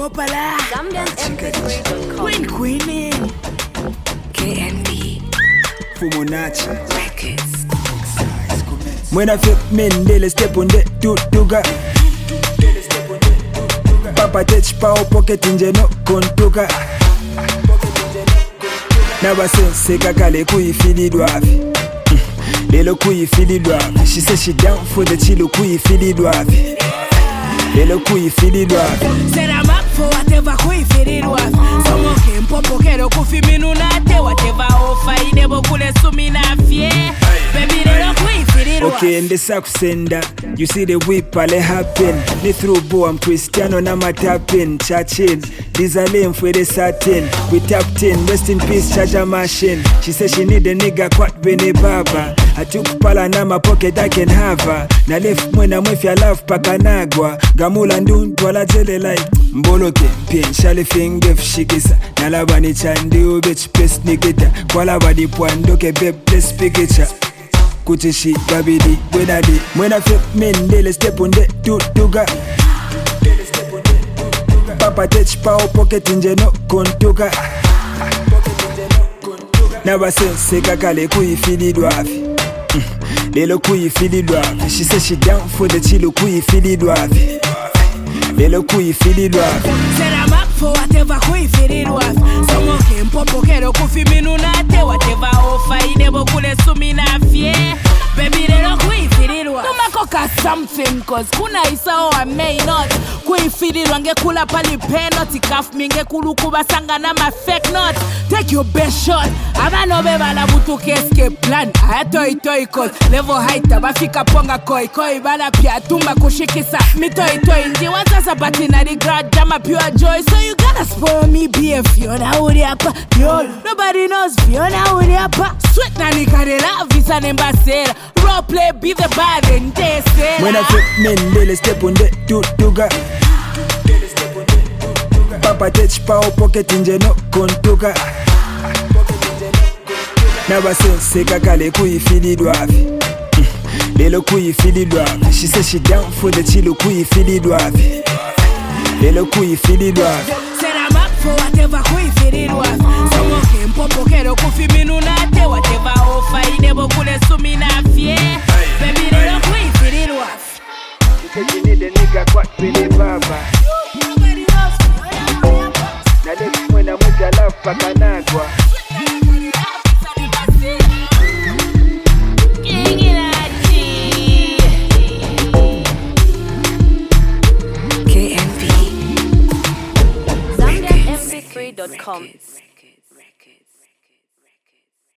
Copala. ZambianMP3.com. Queening. KNB. Fumunachi Records. Mwena fit Mendele step on the tutuga Papa touch power pocket inje no kontuka Naba sense kakale kuyifilidwavi Lelo kuyifilidwavi She said she down for the chilo kuyifilidwavi Lelo kuyifilidwavi Said I'm up for whatever kuyifilidwavi Somo kempopo kero kufiminunate Whatever offer idebo kule suminafye Baby lelo kuyifilidwavi Okay, ndesa kusenda You see the whip ale happen Ni through bo I'm Cristiano na matapin Chachin, these are lame for the satin We tapped in, rest in peace charger machine She said she need a nigga kwat bene baba I took pala na my pocket I can have her Na left mwena mwefya love pakanagwa Gamula nduntu wala jele like Mboloke mpien shale fingef shikisa Nalabani chandi ubech pes nikita Kwa labadi pwandoke beb let's pikicha Kutishi babidi wenadi Mwena fit Mendele step on the tutuga Papa touch power pocket inje no kontuka Naba sense kakale kuyifilidwavi Lelo kuyifilidwavi She said she down for the chilo kuyifilidwavi Lelo kuyifilidwavi Said I'm up for whatever kuyifilidwavi Somo kempopo kero kufiminunate Whatever offer idebo kule suminafye Baby lelo kuyifilidwavi Tumakoka something cause kuna isa I may not Kuyifilidwa ngekula pali penalty Kaf minge kulukuba sanga na ma fake not Take your best shot Abano bebala butuke escape plan Ayatoi cause level height abafika ponga koi bala pia tumba kushikisa Mitoi njiwa sasa batina di grad jama pure joy So you gotta spoil me be Fiona uri hapa Yo, nobody knows Fiona uri hapa Sweet na nikarela visa nembasera Role play be the bad and desera Mwena fit Mendele step on the tutuga Papa touch power pocket inje no kontuka Naba sense kakale kuyifilidwavi Lelo kuyifilidwavi She said she down for the chilo kuyifilidwavi Lelo kuyifilidwavi Said I'm up for whatever kuyifilidwavi Somo kempopo kero kufiminunate Whatever offer idebo kule suminafye Baby lelo kuyifilidwavi She said she need a nigga kwat bene baba Nobody knows Na left mwena mwefya love pakanagwa ZambianMP3.com.